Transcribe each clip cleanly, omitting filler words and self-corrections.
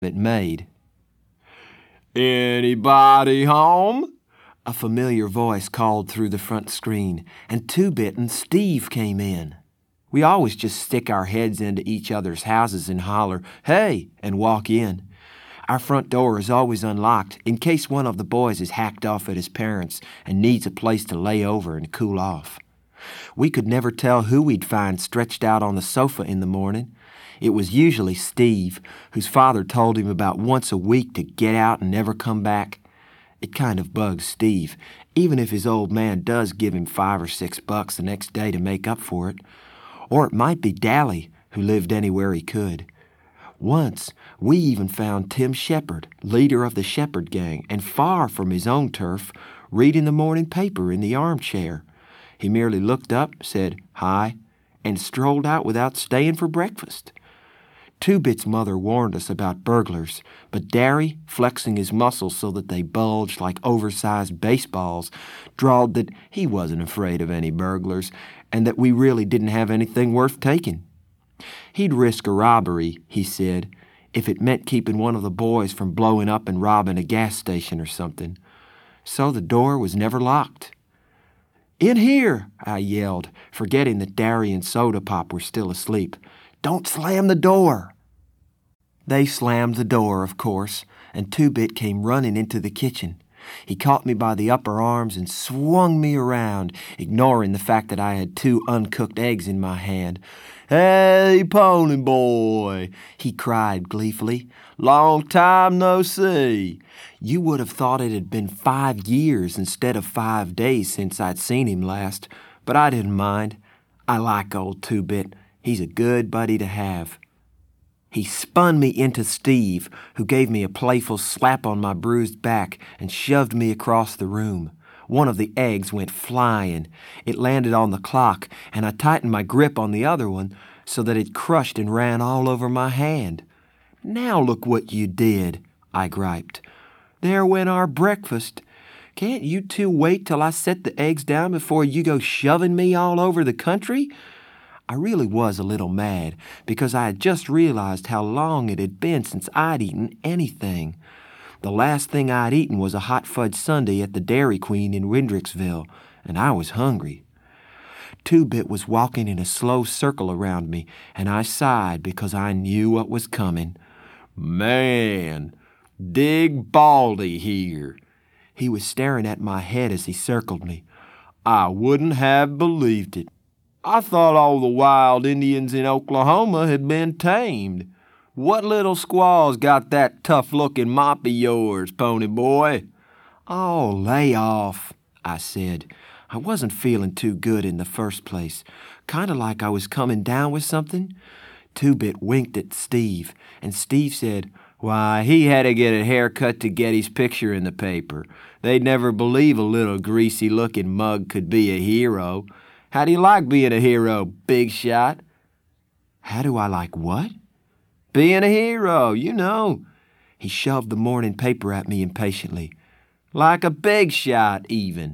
it made. "Anybody home?" A familiar voice called through the front screen, and Two-Bit and Steve came in. We always just stick our heads into each other's houses and holler, "Hey," and walk in. Our front door is always unlocked in case one of the boys is hacked off at his parents' and needs a place to lay over and cool off. We could never tell who we'd find stretched out on the sofa in the morning. It was usually Steve, whose father told him about once a week to get out and never come back. It kind of bugs Steve, even if his old man does give him $5 or $6 the next day to make up for it. Or it might be Dally, who lived anywhere he could. Once, we even found Tim Shepard, leader of the Shepard gang, and far from his own turf, reading the morning paper in the armchair. He merely looked up, said hi, and strolled out without staying for breakfast. Two-Bit's mother warned us about burglars, but Darry, flexing his muscles so that they bulged like oversized baseballs, drawled that he wasn't afraid of any burglars and that we really didn't have anything worth taking. He'd risk a robbery, he said, if it meant keeping one of the boys from blowing up and robbing a gas station or something. So the door was never locked. "In here!" I yelled, forgetting that Darry and Soda Pop were still asleep. "Don't slam the door!" They slammed the door, of course, and Two-Bit came running into the kitchen. He caught me by the upper arms and swung me around, ignoring the fact that I had 2 uncooked eggs in my hand. "Hey, Pony Boy," he cried gleefully. "Long time no see." You would have thought it had been 5 years instead of 5 days since I'd seen him last, but I didn't mind. I like old Two-Bit. He's a good buddy to have. He spun me into Steve, who gave me a playful slap on my bruised back and shoved me across the room. One of the eggs went flying. It landed on the clock, and I tightened my grip on the other one so that it crushed and ran all over my hand. "Now look what you did," I griped. "There went our breakfast. Can't you 2 wait till I set the eggs down before you go shoving me all over the country?" I really was a little mad because I had just realized how long it had been since I'd eaten anything. The last thing I'd eaten was a hot fudge sundae at the Dairy Queen in Windricksville, and I was hungry. Two-Bit was walking in a slow circle around me, and I sighed because I knew what was coming. "Man, Dig Baldy here." He was staring at my head as he circled me. "I wouldn't have believed it. I thought all the wild Indians in Oklahoma had been tamed. What little squaw's got that tough-looking mop of yours, Pony Boy?" "Oh, lay off," I said. I wasn't feeling too good in the first place, kind of like I was coming down with something. Two-Bit winked at Steve, and Steve said, "Why, he had to get a haircut to get his picture in the paper. They'd never believe a little greasy-looking mug could be a hero. How do you like being a hero, big shot?" "How do I like what?" "Being a hero, you know." He shoved the morning paper at me impatiently. "Like a big shot, even."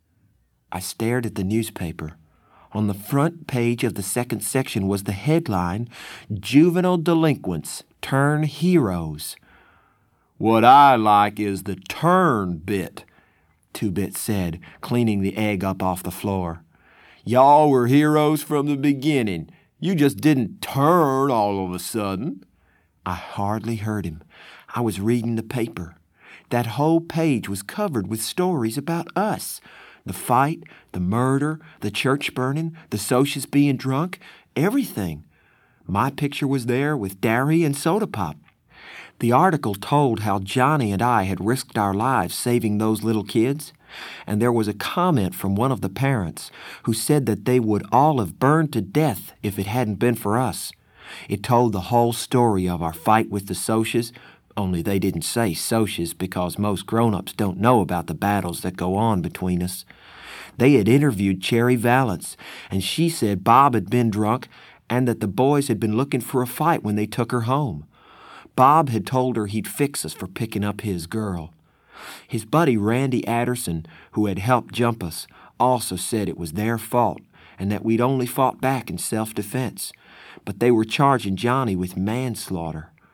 I stared at the newspaper. On the front page of the second section was the headline, "Juvenile Delinquents Turn Heroes." "What I like is the turn bit," Two-Bit said, cleaning the egg up off the floor. "Y'all were heroes from the beginning. You just didn't turn all of a sudden." I hardly heard him. I was reading the paper. That whole page was covered with stories about us. The fight, the murder, the church burning, the Socias being drunk, everything. My picture was there with Darry and Soda Pop. The article told how Johnny and I had risked our lives saving those little kids, and there was a comment from one of the parents who said that they would all have burned to death if it hadn't been for us. It told the whole story of our fight with the Socias, only they didn't say Socias because most grown-ups don't know about the battles that go on between us. They had interviewed Cherry Valance, and she said Bob had been drunk and that the boys had been looking for a fight when they took her home. Bob had told her he'd fix us for picking up his girl. His buddy Randy Adderson, who had helped jump us, also said it was their fault and that we'd only fought back in self-defense, but they were charging Johnny with manslaughter.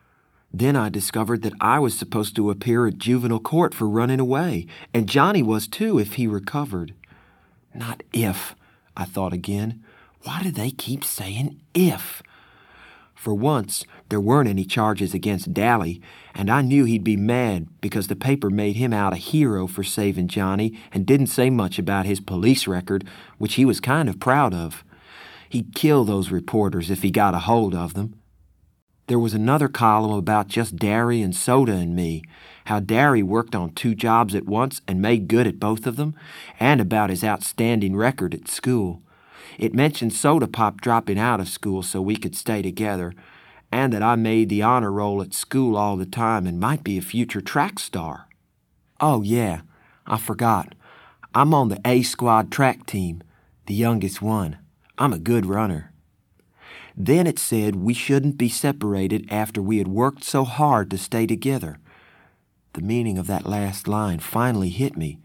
Then I discovered that I was supposed to appear at juvenile court for running away, and Johnny was too if he recovered. Not if, I thought again. Why do they keep saying if? For once, there weren't any charges against Dally, and I knew he'd be mad because the paper made him out a hero for saving Johnny and didn't say much about his police record, which he was kind of proud of. He'd kill those reporters if he got a hold of them. There was another column about just Derry and Soda and me, how Derry worked on 2 jobs at once and made good at both of them, and about his outstanding record at school. It mentioned Soda Pop dropping out of school so we could stay together, and that I made the honor roll at school all the time and might be a future track star. Oh, yeah, I forgot. I'm on the A Squad track team, the youngest one. I'm a good runner. Then it said we shouldn't be separated after we had worked so hard to stay together. The meaning of that last line finally hit me.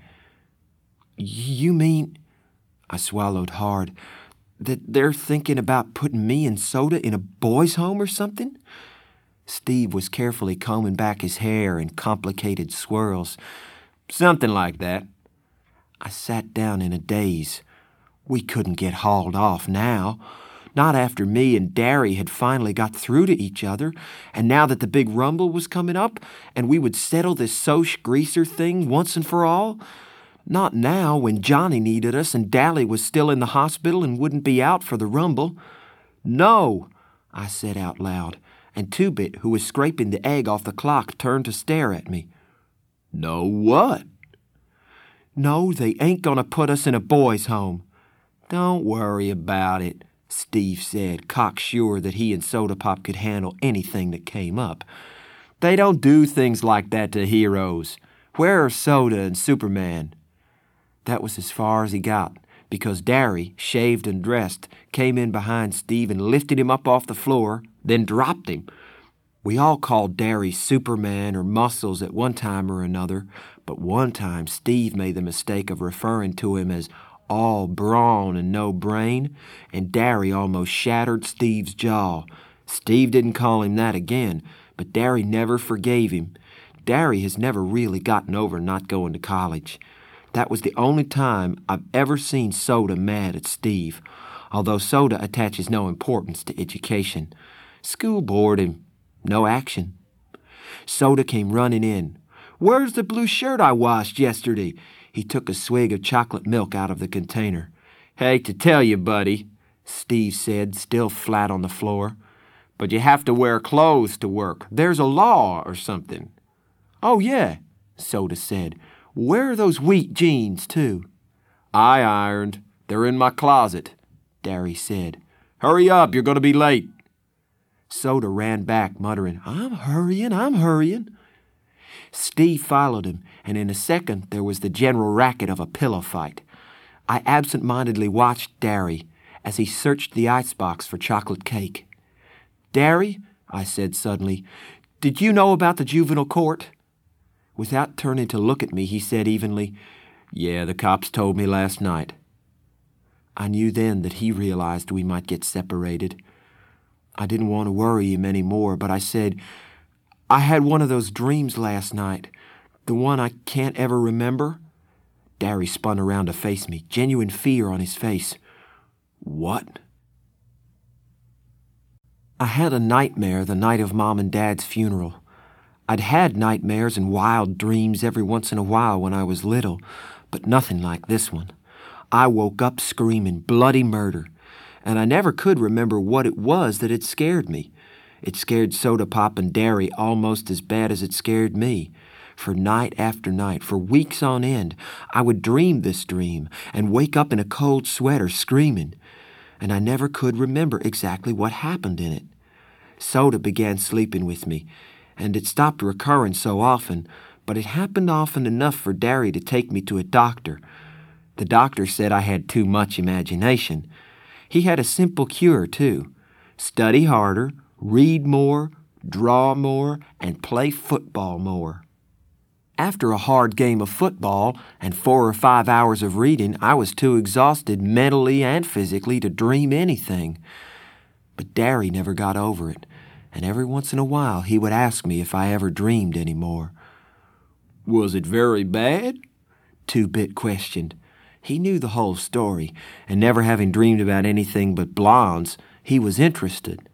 You mean, I swallowed hard, that they're thinking about putting me and Soda in a boys' home or something? Steve was carefully combing back his hair in complicated swirls. Something like that. I sat down in a daze. We couldn't get hauled off now. Not after me and Derry had finally got through to each other, and now that the big rumble was coming up, and we would settle this Soch Greaser thing once and for all. Not now, when Johnny needed us and Dally was still in the hospital and wouldn't be out for the rumble. No, I said out loud, and Two-Bit, who was scraping the egg off the clock, turned to stare at me. No what? No, they ain't gonna put us in a boys' home. Don't worry about it, Steve said, cocksure that he and Soda Pop could handle anything that came up. They don't do things like that to heroes. Where are Soda and Superman? That was as far as he got, because Derry, shaved and dressed, came in behind Steve and lifted him up off the floor, then dropped him. We all called Derry Superman or Muscles at one time or another, but one time Steve made the mistake of referring to him as all brawn and no brain, and Derry almost shattered Steve's jaw. Steve didn't call him that again, but Derry never forgave him. Derry has never really gotten over not going to college. That was the only time I've ever seen Soda mad at Steve, although Soda attaches no importance to education. School bored him. No action. Soda came running in. Where's the blue shirt I washed yesterday? He took a swig of chocolate milk out of the container. Hate to tell you, buddy, Steve said, still flat on the floor, but you have to wear clothes to work. There's a law or something. Oh, yeah, Soda said. Where are those wheat jeans, too? I ironed. They're in my closet, Derry said. Hurry up, you're going to be late. Soda ran back, muttering, I'm hurrying. Steve followed him, and in a second there was the general racket of a pillow fight. I absent-mindedly watched Derry as he searched the icebox for chocolate cake. Derry, I said suddenly, did you know about the juvenile court? Without turning to look at me, he said evenly, Yeah, the cops told me last night. I knew then that he realized we might get separated. I didn't want to worry him any more, but I said, I had one of those dreams last night, the one I can't ever remember. Derry spun around to face me, genuine fear on his face. What? I had a nightmare the night of Mom and Dad's funeral. I'd had nightmares and wild dreams every once in a while when I was little, but nothing like this one. I woke up screaming bloody murder, and I never could remember what it was that had scared me. It scared Soda Pop and Derry almost as bad as it scared me. For night after night, for weeks on end, I would dream this dream and wake up in a cold sweater screaming, and I never could remember exactly what happened in it. Soda began sleeping with me, and it stopped recurring so often, but it happened often enough for Derry to take me to a doctor. The doctor said I had too much imagination. He had a simple cure, too. Study harder, read more, draw more, and play football more. After a hard game of football and 4 or 5 hours of reading, I was too exhausted mentally and physically to dream anything. But Derry never got over it, and every once in a while he would ask me if I ever dreamed any more. "Was it very bad?" Two-Bit questioned. He knew the whole story, and never having dreamed about anything but blondes, he was interested.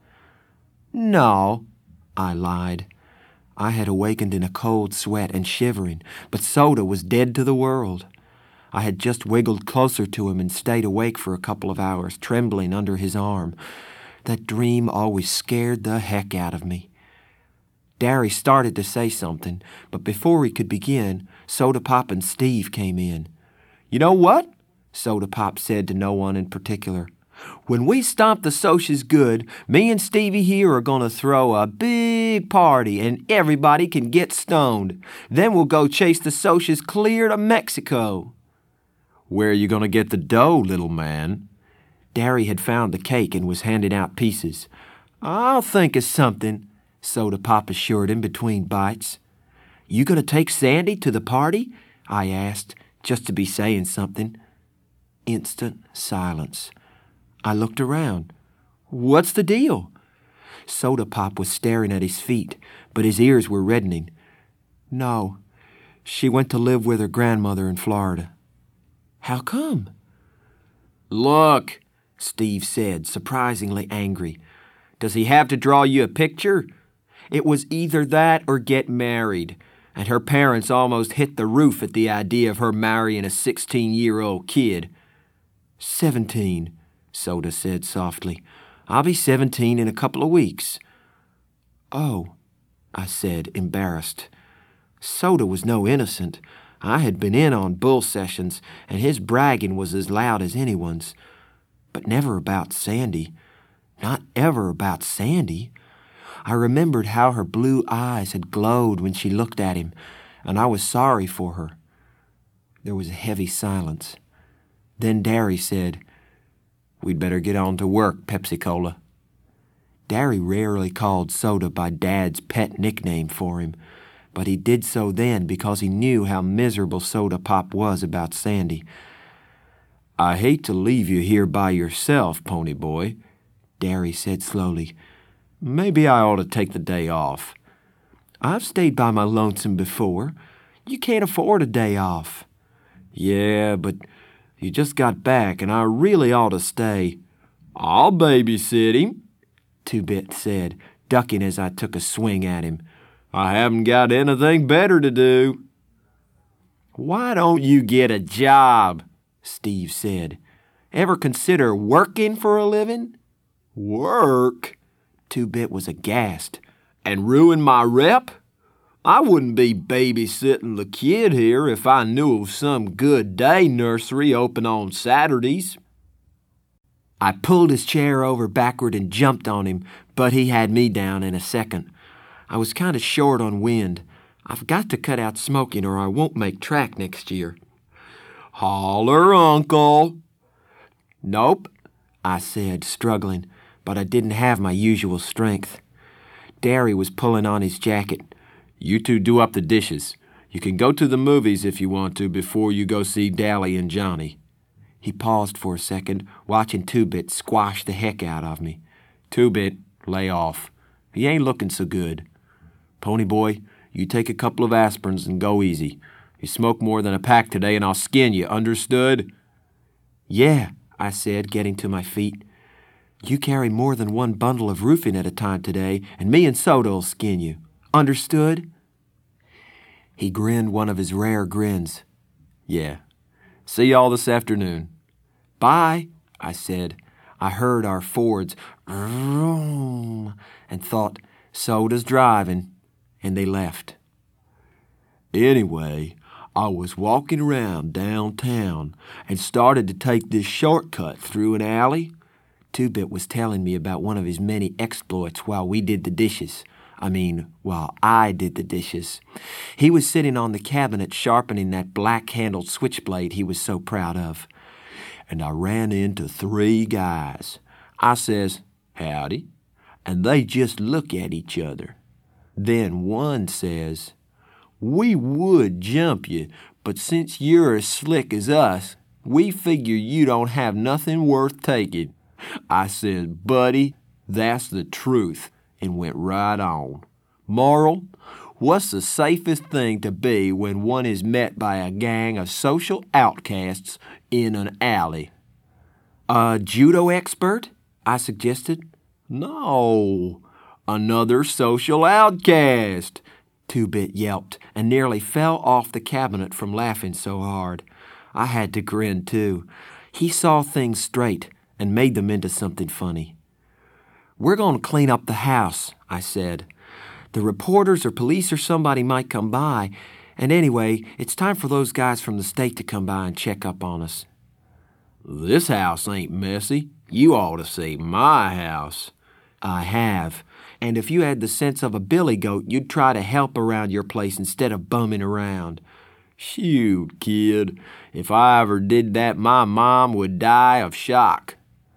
"No," I lied. I had awakened in a cold sweat and shivering, but Soda was dead to the world. I had just wiggled closer to him and stayed awake for a couple of hours, trembling under his arm. That dream always scared the heck out of me. Darry started to say something, but before he could begin, Soda Pop and Steve came in. "You know what?" Soda Pop said to no one in particular. "When we stomp the Socias good, me and Stevie here are going to throw a big party and everybody can get stoned. Then we'll go chase the Socias clear to Mexico." "Where are you going to get the dough, little man?" Darry had found the cake and was handing out pieces. "I'll think of something," Soda Pop assured him between bites. "You going to take Sandy to the party?" I asked, just to be saying something. Instant silence. I looked around. "What's the deal?" Soda Pop was staring at his feet, but his ears were reddening. "No, she went to live with her grandmother in Florida." "How come?" "Look," Steve said, surprisingly angry. "Does he have to draw you a picture? It was either that or get married, and her parents almost hit the roof at the idea of her marrying a 16-year-old kid." 17, Soda said softly. "I'll be 17 in a couple of weeks." "Oh," I said, embarrassed. Soda was no innocent. I had been in on bull sessions, and his bragging was as loud as anyone's. But never about Sandy. Not ever about Sandy. I remembered how her blue eyes had glowed when she looked at him, and I was sorry for her. There was a heavy silence. Then Darry said, "We'd better get on to work, Pepsi-Cola." Darry rarely called Soda by Dad's pet nickname for him, but he did so then because he knew how miserable Soda Pop was about Sandy. "I hate to leave you here by yourself, Pony Boy," Darry said slowly. "Maybe I ought to take the day off." "I've stayed by my lonesome before. You can't afford a day off." "Yeah, but you just got back, and I really ought to stay." "I'll babysit him," Two-Bit said, ducking as I took a swing at him. "I haven't got anything better to do." "Why don't you get a job?" Steve said. "Ever consider working for a living?" "Work?" Two-Bit was aghast. "And ruin my rep? I wouldn't be babysitting the kid here if I knew of some good day nursery open on Saturdays." I pulled his chair over backward and jumped on him, but he had me down in a second. I was kind of short on wind. I've got to cut out smoking or I won't make track next year. "Holler, Uncle." "Nope," I said, struggling, but I didn't have my usual strength. Darry was pulling on his jacket. "You two do up the dishes. You can go to the movies if you want to before you go see Dally and Johnny." He paused for a second, watching Two-Bit squash the heck out of me. "Two-Bit, lay off. He ain't looking so good. Pony Boy, you take a couple of aspirins and go easy. You smoke more than a pack today and I'll skin you, understood?" "Yeah," I said, getting to my feet. "You carry more than one bundle of roofing at a time today, and me and Soda'll skin you. Understood?" He grinned one of his rare grins. "Yeah. See y'all this afternoon." "Bye," I said. I heard our Fords vroom and thought, Soda's driving, and they left. Anyway, I was walking around downtown and started to take this shortcut through an alley. Two-Bit was telling me about one of his many exploits while we did the dishes. While I did the dishes. He was sitting on the cabinet sharpening that black-handled switchblade he was so proud of. And I ran into 3 guys. I says, "Howdy," and they just look at each other. Then one says, "We would jump you, but since you're as slick as us, we figure you don't have nothing worth taking." I said, "Buddy, that's the truth. and went right on. Moral: what's the safest thing to be when one is met by a gang of social outcasts in an alley? A judo expert? I suggested. No, another social outcast, Two-Bit yelped and nearly fell off the cabinet from laughing so hard. I had to grin too. He saw things straight and made them into something funny. We're going to clean up the house, I said. The reporters or police or somebody might come by, and anyway, it's time for those guys from the state to come by and check up on us. This house ain't messy. You ought to see my house. I have. And if you had the sense of a billy goat, you'd try to help around your place instead of bumming around. Shoot, kid. If I ever did that, my mom would die of shock.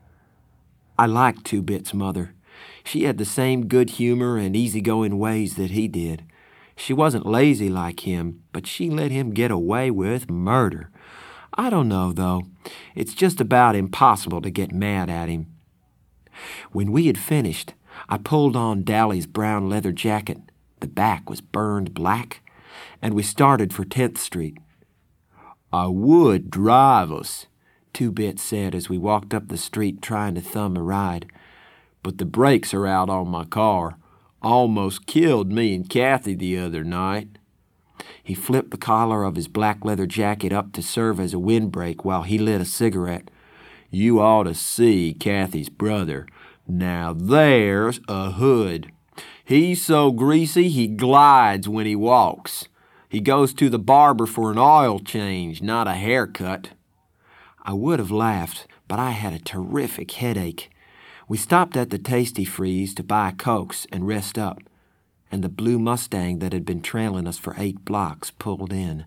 I liked Two-Bit's mother. She had the same good humor and easygoing ways that he did. She wasn't lazy like him, but she let him get away with murder. I don't know, though. It's just about impossible to get mad at him. When we had finished, I pulled on Dally's brown leather jacket. The back was burned black, and we started for 10th Street. I would drive us, Two-Bit said as we walked up the street trying to thumb a ride. But the brakes are out on my car. Almost killed me and Kathy the other night. He flipped the collar of his black leather jacket up to serve as a windbreak while he lit a cigarette. You ought to see Kathy's brother. Now there's a hood. He's so greasy he glides when he walks. He goes to the barber for an oil change, not a haircut. I would have laughed, but I had a terrific headache. We stopped at the Tasty Freeze to buy Cokes and rest up, and the blue Mustang that had been trailing us for 8 blocks pulled in.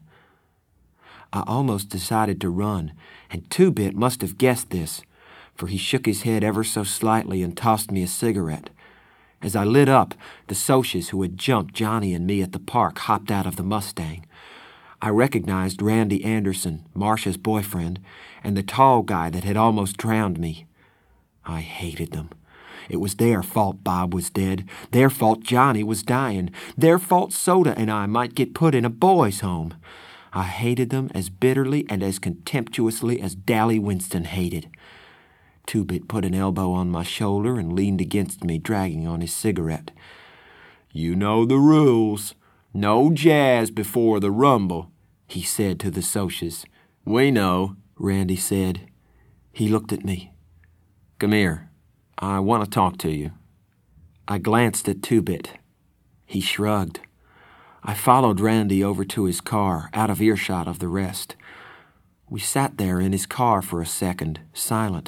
I almost decided to run, and Two-Bit must have guessed this, for he shook his head ever so slightly and tossed me a cigarette. As I lit up, the Socs who had jumped Johnny and me at the park hopped out of the Mustang. I recognized Randy Anderson, Marcia's boyfriend, and the tall guy that had almost drowned me. I hated them. It was their fault Bob was dead. Their fault Johnny was dying. Their fault Soda and I might get put in a boys' home. I hated them as bitterly and as contemptuously as Dally Winston hated. Two-Bit put an elbow on my shoulder and leaned against me, dragging on his cigarette. You know the rules. No jazz before the rumble, he said to the Socs. We know, Randy said. He looked at me. Come here. I want to talk to you. I glanced at Two-Bit. He shrugged. I followed Randy over to his car, out of earshot of the rest. We sat there in his car for a second, silent.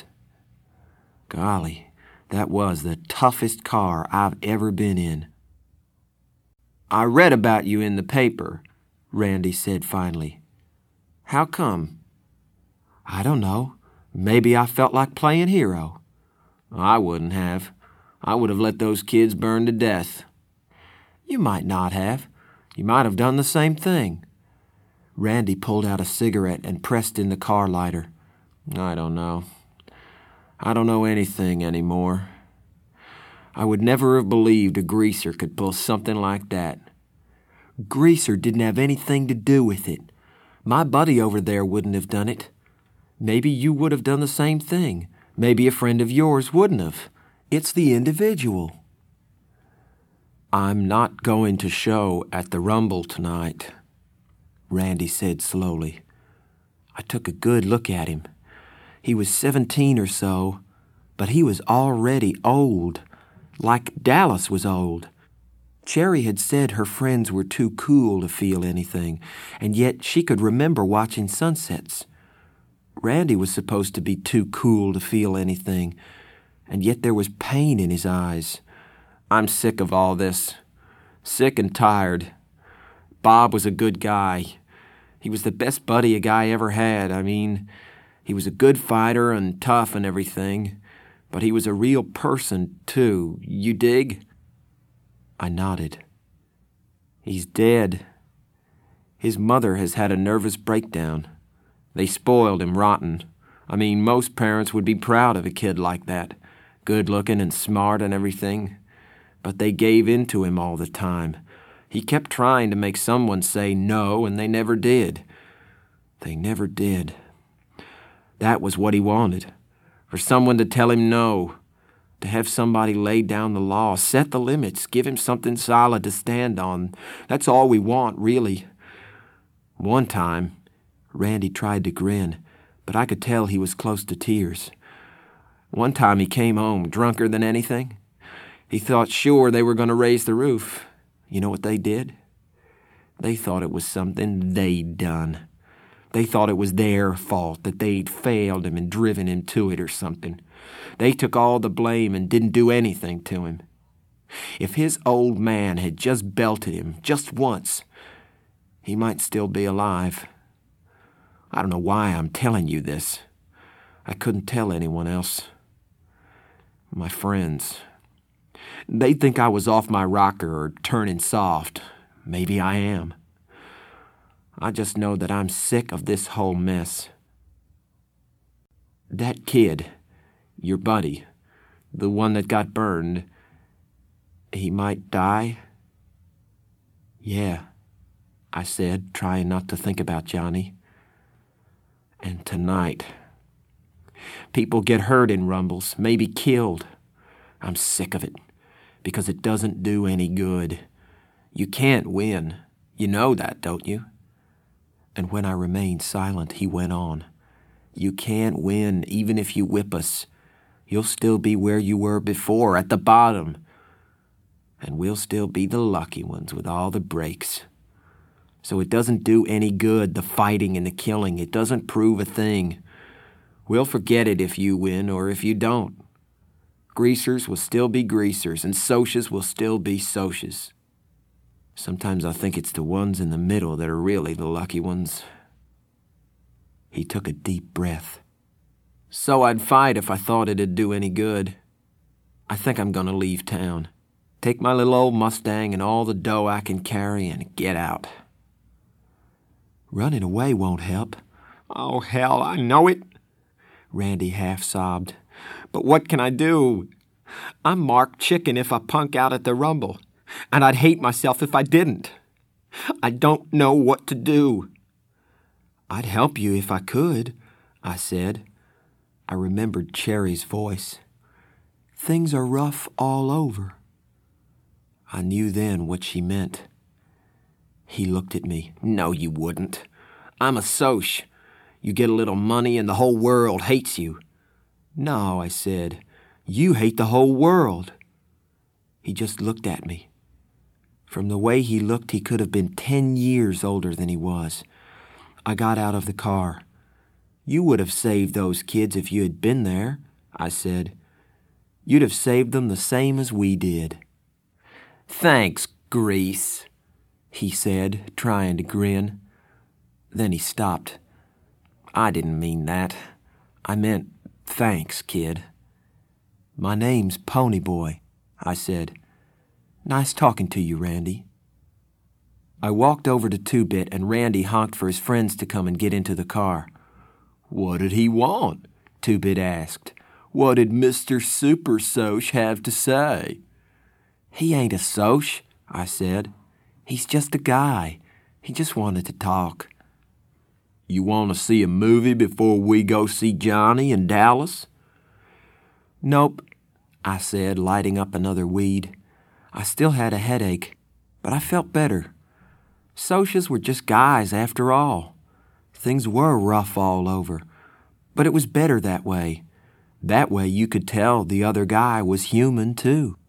Golly, that was the toughest car I've ever been in. I read about you in the paper, Randy said finally. How come? I don't know. Maybe I felt like playing hero. I wouldn't have. I would have let those kids burn to death. You might not have. You might have done the same thing. Randy pulled out a cigarette and pressed in the car lighter. I don't know. I don't know anything anymore. I would never have believed a greaser could pull something like that. Greaser didn't have anything to do with it. My buddy over there wouldn't have done it. Maybe you would have done the same thing. Maybe a friend of yours wouldn't have. It's the individual. I'm not going to show at the Rumble tonight, Randy said slowly. I took a good look at him. He was 17 or so, but he was already old, like Dallas was old. Cherry had said her friends were too cool to feel anything, and yet she could remember watching sunsets. Randy was supposed to be too cool to feel anything, and yet there was pain in his eyes. I'm sick of all this. Sick and tired. Bob was a good guy. He was the best buddy a guy ever had. I mean, he was a good fighter and tough and everything, but he was a real person, too. You dig? I nodded. He's dead. His mother has had a nervous breakdown. They spoiled him rotten. I mean, most parents would be proud of a kid like that, good-looking and smart and everything. but they gave in to him all the time. He kept trying to make someone say no, and they never did. They never did. That was what he wanted, for someone to tell him no, to have somebody lay down the law, set the limits, give him something solid to stand on. That's all we want, really. One time, Randy tried to grin, but I could tell he was close to tears. One time he came home drunker than anything. He thought sure they were going to raise the roof. You know what they did? They thought it was something they'd done. They thought it was their fault, that they'd failed him and driven him to it or something. They took all the blame and didn't do anything to him. If his old man had just belted him just once, he might still be alive. I don't know why I'm telling you this. I couldn't tell anyone else. My friends. They'd think I was off my rocker or turning soft. Maybe I am. I just know that I'm sick of this whole mess. That kid, your buddy, the one that got burned, he might die? Yeah, I said, trying not to think about Johnny. And tonight, people get hurt in rumbles, maybe killed. I'm sick of it, because it doesn't do any good. You can't win. You know that, don't you? And when I remained silent, he went on. You can't win, even if you whip us. You'll still be where you were before, at the bottom. And we'll still be the lucky ones with all the breaks. So it doesn't do any good, the fighting and the killing. It doesn't prove a thing. We'll forget it if you win or if you don't. Greasers will still be greasers, and Socias will still be Socias. Sometimes I think it's the ones in the middle that are really the lucky ones. He took a deep breath. So I'd fight if I thought it'd do any good. I think I'm gonna leave town. Take my little old Mustang and all the dough I can carry and get out. Running away won't help. Oh, hell, I know it, Randy half-sobbed. But what can I do? I'm Mark Chicken if I punk out at the Rumble, and I'd hate myself if I didn't. I don't know what to do. I'd help you if I could, I said. I remembered Cherry's voice. Things are rough all over. I knew then what she meant. He looked at me. No, you wouldn't. I'm a Soc. You get a little money and the whole world hates you. No, I said. You hate the whole world. He just looked at me. From the way he looked, he could have been 10 years older than he was. I got out of the car. You would have saved those kids if you had been there, I said. You'd have saved them the same as we did. Thanks, Grease, he said, trying to grin. Then he stopped. I didn't mean that. I meant, thanks, kid. My name's Ponyboy, I said. Nice talking to you, Randy. I walked over to Two-Bit and Randy honked for his friends to come and get into the car. What did he want? Two-Bit asked. What did Mr. Super Soc have to say? He ain't a Soc, I said. He's just a guy. He just wanted to talk. You want to see a movie before we go see Johnny in Dallas? Nope, I said, lighting up another weed. I still had a headache, but I felt better. Socias were just guys after all. Things were rough all over, but it was better that way. That way you could tell the other guy was human too.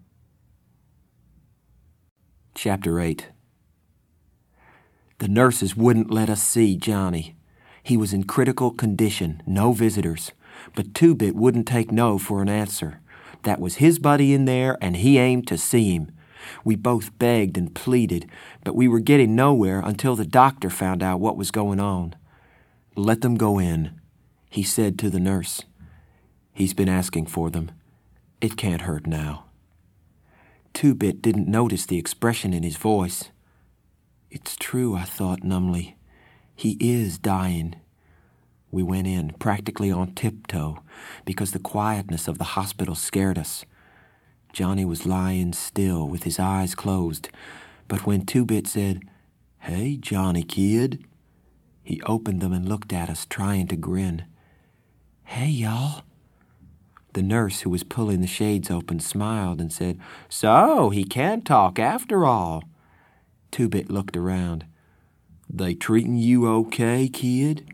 Chapter 8. The nurses wouldn't let us see Johnny. He was in critical condition, no visitors, but Two-Bit wouldn't take no for an answer. That was his buddy in there, and he aimed to see him. We both begged and pleaded, but we were getting nowhere until the doctor found out what was going on. Let them go in, he said to the nurse. He's been asking for them. It can't hurt now. Two-Bit didn't notice the expression in his voice. It's true, I thought numbly. He is dying. We went in, practically on tiptoe, because the quietness of the hospital scared us. Johnny was lying still with his eyes closed, but when Two-Bit said, "Hey, Johnny kid," he opened them and looked at us, trying to grin. "Hey, y'all." The nurse, who was pulling the shades open, smiled and said, "So, he can talk after all." Two-Bit looked around. "They treating you okay, kid?"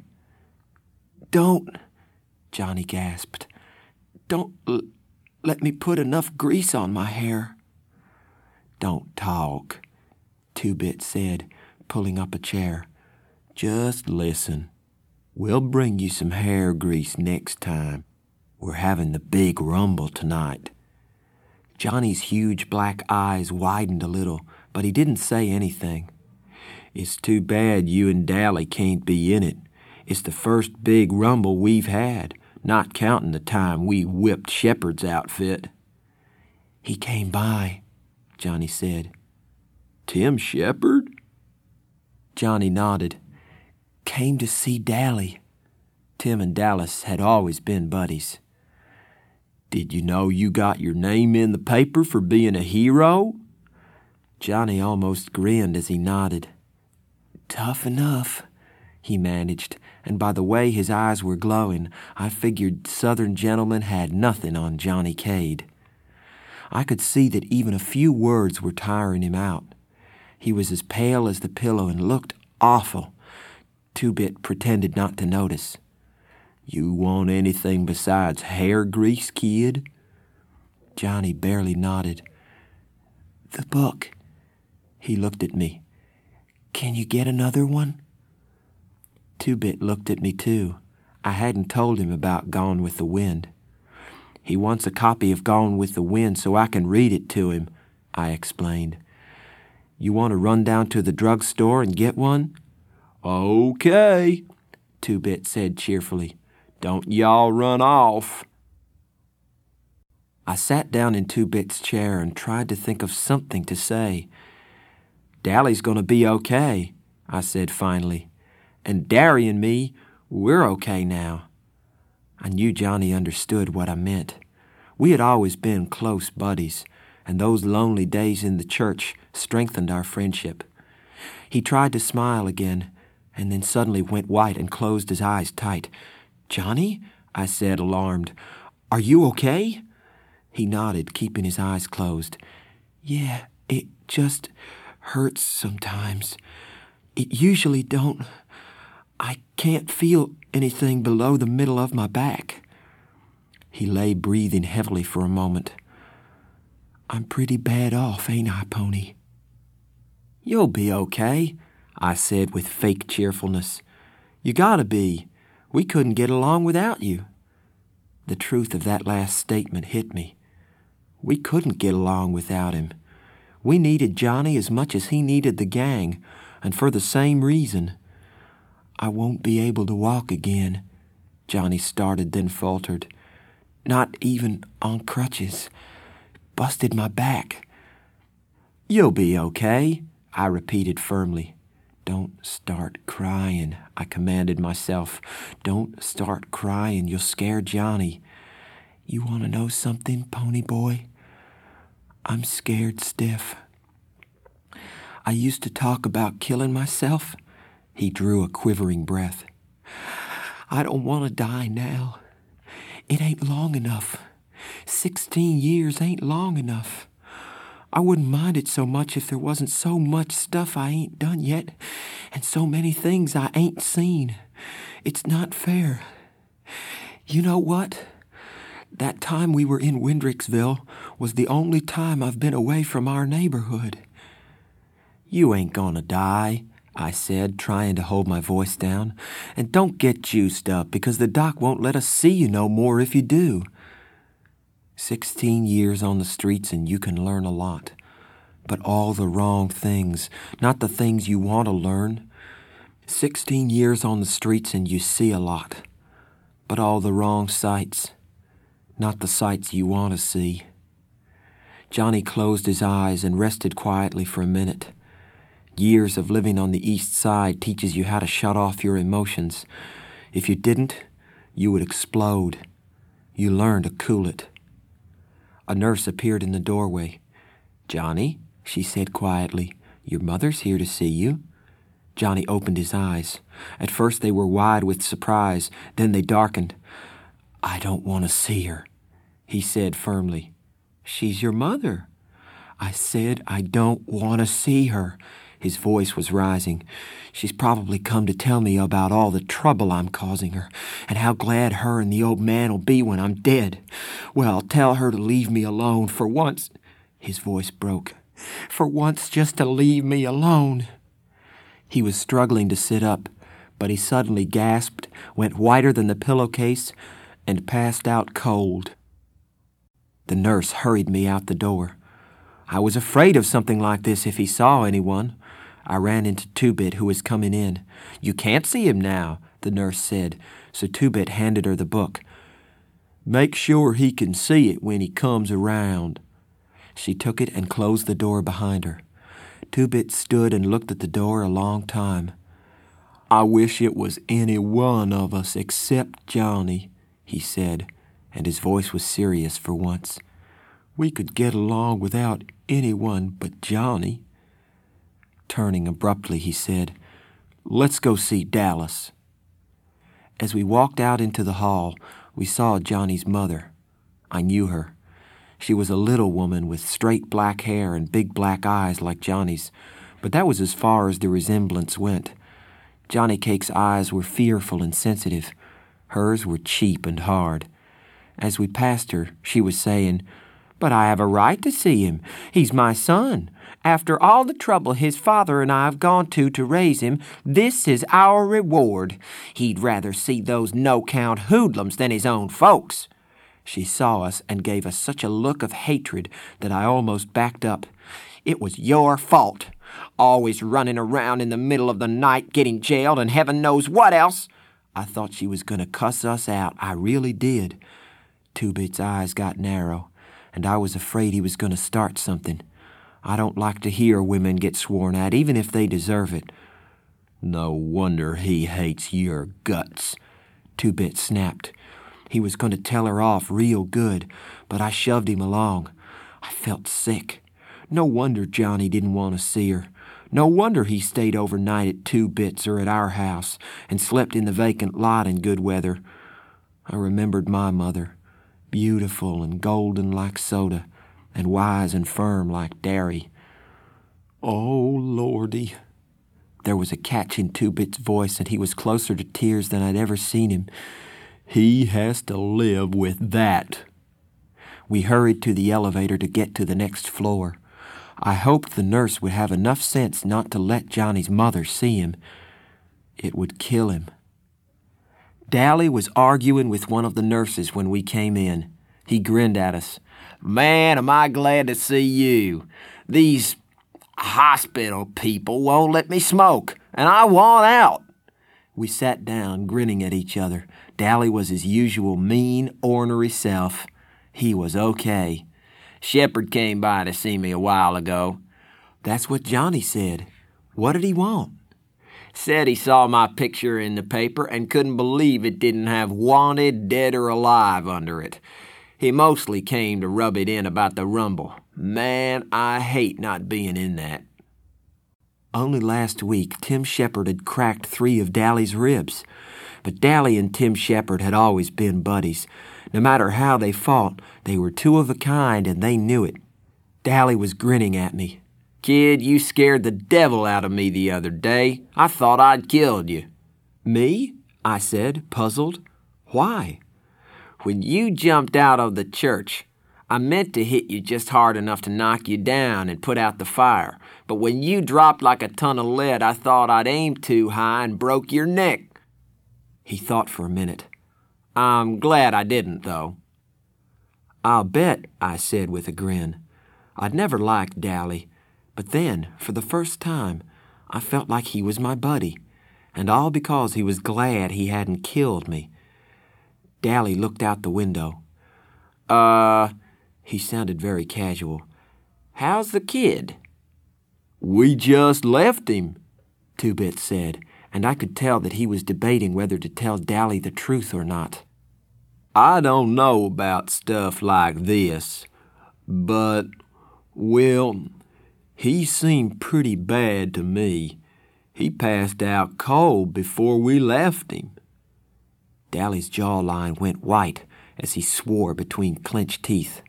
"Don't," Johnny gasped. "Don't let me put enough grease on my hair." "Don't talk," Two-Bit said, pulling up a chair. "Just listen. We'll bring you some hair grease next time. We're having the big rumble tonight." Johnny's huge black eyes widened a little, but he didn't say anything. "It's too bad you and Dally can't be in it. It's the first big rumble we've had, not counting the time we whipped Shepard's outfit." "He came by," Johnny said. "Tim Shepard?" Johnny nodded. "Came to see Dally." Tim and Dallas had always been buddies. "Did you know you got your name in the paper for being a hero?" Johnny almost grinned as he nodded. "Tough enough," he managed, and by the way his eyes were glowing, I figured Southern gentlemen had nothing on Johnny Cade. I could see that even a few words were tiring him out. He was as pale as the pillow and looked awful. Two-Bit pretended not to notice. "You want anything besides hair grease, kid?" Johnny barely nodded. "The book." He looked at me. "Can you get another one?" Two-Bit looked at me too. I hadn't told him about Gone with the Wind. "He wants a copy of Gone with the Wind so I can read it to him," I explained. "You want to run down to the drugstore and get one?" "Okay," Two-Bit said cheerfully. "Don't y'all run off." I sat down in Two-Bit's chair and tried to think of something to say. "Dally's gonna be okay," I said finally. "And Darry and me, we're okay now." I knew Johnny understood what I meant. We had always been close buddies, and those lonely days in the church strengthened our friendship. He tried to smile again, and then suddenly went white and closed his eyes tight. "Johnny?" I said, alarmed. "Are you okay?" He nodded, keeping his eyes closed. "Yeah, it just hurts sometimes. It usually don't. I can't feel anything below the middle of my back." He lay breathing heavily for a moment. "I'm pretty bad off, ain't I, Pony?" "You'll be okay," I said with fake cheerfulness. "You gotta be. We couldn't get along without you." The truth of that last statement hit me. We couldn't get along without him. We needed Johnny as much as he needed the gang, and for the same reason. "I won't be able to walk again," Johnny started, then faltered. "Not even on crutches. Busted my back." "You'll be okay," I repeated firmly. "Don't start crying," I commanded myself. "Don't start crying. You'll scare Johnny." "You want to know something, Pony Boy? I'm scared stiff. I used to talk about killing myself." He drew a quivering breath. "I don't want to die now. It ain't long enough. 16 years ain't long enough. I wouldn't mind it so much if there wasn't so much stuff I ain't done yet, and so many things I ain't seen. It's not fair. You know what? That time we were in Windricksville was the only time I've been away from our neighborhood." "You ain't gonna die," I said, trying to hold my voice down. "And don't get juiced up, because the doc won't let us see you no more if you do. 16 years on the streets and you can learn a lot. But all the wrong things, not the things you want to learn. 16 years on the streets and you see a lot. But all the wrong sights, not the sights you want to see." Johnny closed his eyes and rested quietly for a minute. Years of living on the East Side teaches you how to shut off your emotions. If you didn't, you would explode. You learn to cool it. A nurse appeared in the doorway. "Johnny," she said quietly, "your mother's here to see you." Johnny opened his eyes. At first they were wide with surprise, then they darkened. "I don't want to see her," he said firmly. "She's your mother." "I said I don't want to see her." His voice was rising. "She's probably come to tell me about all the trouble I'm causing her, and how glad her and the old man will be when I'm dead. Well, tell her to leave me alone for once." His voice broke. "For once, just to leave me alone." He was struggling to sit up, but he suddenly gasped, went whiter than the pillowcase, and passed out cold. The nurse hurried me out the door. I was afraid of something like this if he saw anyone. I ran into Two-Bit, who was coming in. "You can't see him now," the nurse said, so Two-Bit handed her the book. "Make sure he can see it when he comes around." She took it and closed the door behind her. Two-Bit stood and looked at the door a long time. "I wish it was any one of us except Johnny," he said, and his voice was serious for once. "We could get along without anyone but Johnny." Turning abruptly, he said, "Let's go see Dallas." As we walked out into the hall, we saw Johnny's mother. I knew her. She was a little woman with straight black hair and big black eyes like Johnny's, but that was as far as the resemblance went. Johnny Cake's eyes were fearful and sensitive. Hers were cheap and hard. As we passed her, she was saying, "But I have a right to see him. He's my son. After all the trouble his father and I have gone to raise him, this is our reward. He'd rather see those no-count hoodlums than his own folks." She saw us and gave us such a look of hatred that I almost backed up. "It was your fault. Always running around in the middle of the night getting jailed and heaven knows what else." I thought she was going to cuss us out. I really did. Two-Bit's eyes got narrow, and I was afraid he was going to start something. I don't like to hear women get sworn at, even if they deserve it. "No wonder he hates your guts," Two-Bit snapped. He was going to tell her off real good, but I shoved him along. I felt sick. No wonder Johnny didn't want to see her. No wonder he stayed overnight at Two-Bit's or at our house and slept in the vacant lot in good weather. I remembered my mother, beautiful and golden like soda, and wise and firm like dairy. "Oh, Lordy." There was a catch in Two-Bit's voice, and he was closer to tears than I'd ever seen him. "He has to live with that." We hurried to the elevator to get to the next floor. I hoped the nurse would have enough sense not to let Johnny's mother see him. It would kill him. Dally was arguing with one of the nurses when we came in. He grinned at us. "Man, am I glad to see you. These hospital people won't let me smoke, and I want out." We sat down, grinning at each other. Dally was his usual mean, ornery self. He was okay. "Shepherd came by to see me a while ago." That's what Johnny said. What did he want? "Said he saw my picture in the paper and couldn't believe it didn't have 'wanted, dead or alive' under it. He mostly came to rub it in about the Rumble. Man, I hate not being in that." Only last week, Tim Shepherd had cracked 3 of Dally's ribs. But Dally and Tim Shepherd had always been buddies. No matter how they fought, they were two of a kind, and they knew it. Dally was grinning at me. "Kid, you scared the devil out of me the other day. I thought I'd killed you." "Me?" I said, puzzled. "Why?" "When you jumped out of the church, I meant to hit you just hard enough to knock you down and put out the fire. But when you dropped like a ton of lead, I thought I'd aimed too high and broke your neck." He thought for a minute. "I'm glad I didn't, though." "I'll bet," I said with a grin. I'd never liked Dally, but then, for the first time, I felt like he was my buddy, and all because he was glad he hadn't killed me. Dally looked out the window. He sounded very casual. "How's the kid?" "We just left him," Two-Bit said, and I could tell that he was debating whether to tell Dally the truth or not. "I don't know about stuff like this. But, well, he seemed pretty bad to me. He passed out cold before we left him." Dally's jawline went white as he swore between clenched teeth.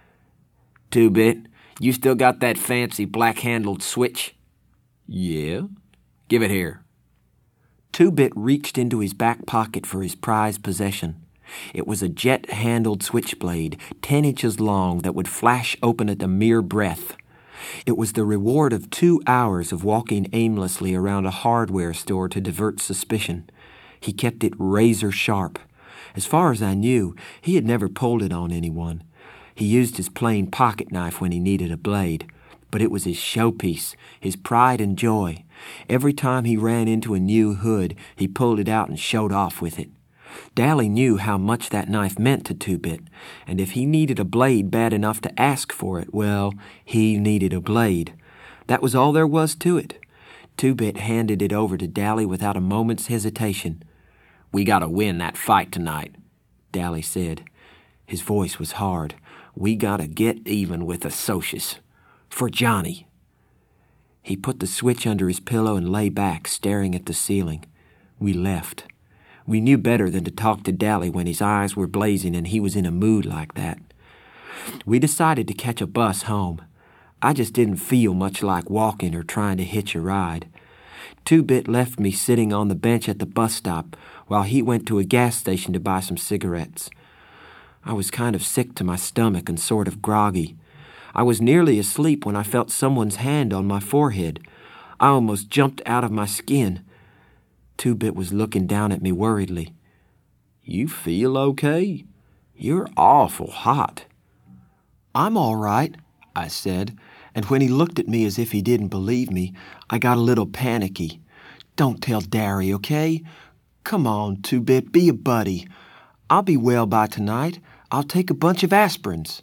"Two-Bit, you still got that fancy black-handled switch?" "Yeah." "Give it here." Two-Bit reached into his back pocket for his prized possession. It was a jet-handled switchblade, 10 inches long, that would flash open at the mere breath. It was the reward of 2 hours of walking aimlessly around a hardware store to divert suspicion. He kept it razor sharp. As far as I knew, he had never pulled it on anyone. He used his plain pocket knife when he needed a blade, but it was his showpiece, his pride and joy. Every time he ran into a new hood, he pulled it out and showed off with it. Dally knew how much that knife meant to Two-Bit, and if he needed a blade bad enough to ask for it, well, he needed a blade. That was all there was to it. Two-Bit handed it over to Dally without a moment's hesitation. "We gotta win that fight tonight," Dally said. His voice was hard. "We gotta get even with the Socius. For Johnny." He put the switch under his pillow and lay back, staring at the ceiling. We left. We knew better than to talk to Dally when his eyes were blazing and he was in a mood like that. We decided to catch a bus home. I just didn't feel much like walking or trying to hitch a ride. Two-Bit left me sitting on the bench at the bus stop while he went to a gas station to buy some cigarettes. I was kind of sick to my stomach and sort of groggy. I was nearly asleep when I felt someone's hand on my forehead. I almost jumped out of my skin. Two-Bit was looking down at me worriedly. "You feel okay? You're awful hot." "I'm all right," I said, and when he looked at me as if he didn't believe me, I got a little panicky. "Don't tell Darry, okay? Come on, Two-Bit, be a buddy. I'll be well by tonight. I'll take a bunch of aspirins."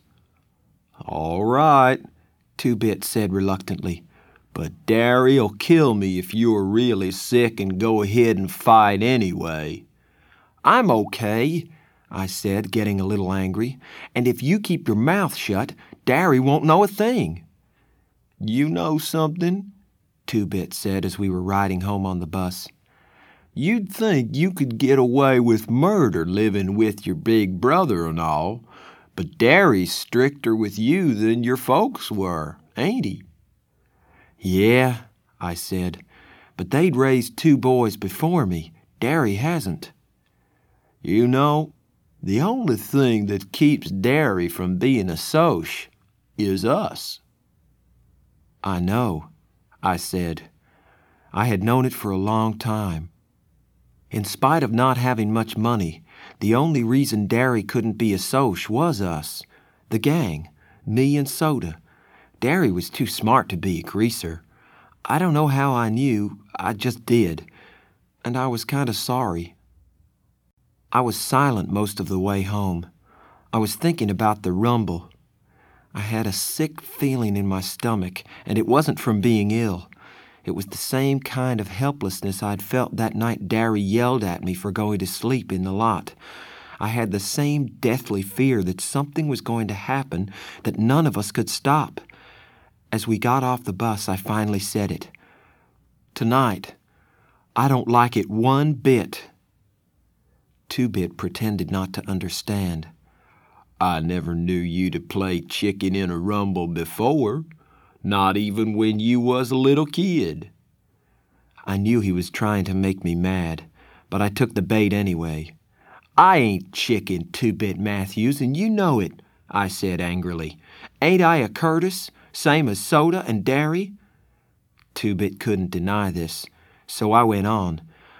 "All right," Two-Bit said reluctantly. "But Darry'll kill me if you're really sick and go ahead and fight anyway." "I'm okay," I said, getting a little angry. "And if you keep your mouth shut, Darry won't know a thing." "You know something?" Two-Bit said as we were riding home on the bus. "You'd think you could get away with murder living with your big brother and all, but Darry's stricter with you than your folks were, ain't he?" "Yeah," I said, "but they'd raised 2 boys before me. Darry hasn't." "You know, the only thing that keeps Darry from being a Soc is us." "I know," I said. I had known it for a long time. In spite of not having much money, the only reason Darry couldn't be a Soc was us, the gang, me and Soda. Darry was too smart to be a greaser. I don't know how I knew, I just did, and I was kind of sorry. I was silent most of the way home. I was thinking about the rumble. I had a sick feeling in my stomach, and it wasn't from being ill. It was the same kind of helplessness I'd felt that night Darry yelled at me for going to sleep in the lot. I had the same deathly fear that something was going to happen that none of us could stop. As we got off the bus, I finally said it. "Tonight, I don't like it one bit." Two-Bit pretended not to understand. "I never knew you to play chicken in a rumble before, not even when you was a little kid." I knew he was trying to make me mad, but I took the bait anyway. "I ain't chicken, Two-Bit Matthews, and you know it," I said angrily. "Ain't I a Curtis, same as Soda and Darry?" Two-Bit couldn't deny this, so I went on.